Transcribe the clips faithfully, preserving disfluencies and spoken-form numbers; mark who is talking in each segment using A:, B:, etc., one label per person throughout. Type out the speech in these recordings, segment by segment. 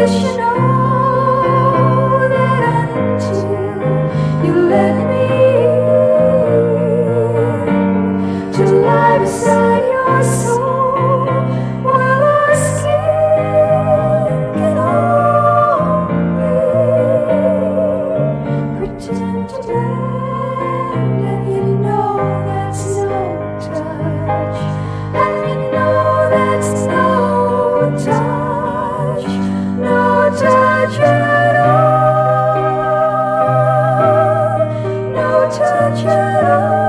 A: Yes, you know that until you let me in to lie beside your soul while our skin can only pretend to blend, and you know that's no touch, and you know that's no touch, no touch at all, no touch at all.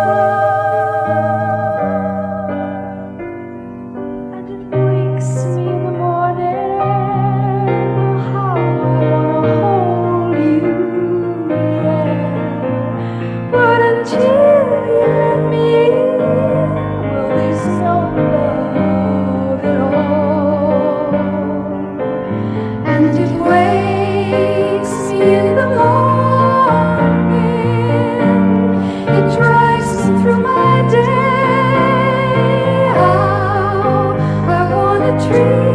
A: And it wakes me in the morning, how I wanna hold you, yeah. But until you let me in, well, there's no love at all. And it wakes me in the morning, it drives me through my day. How I wanna treat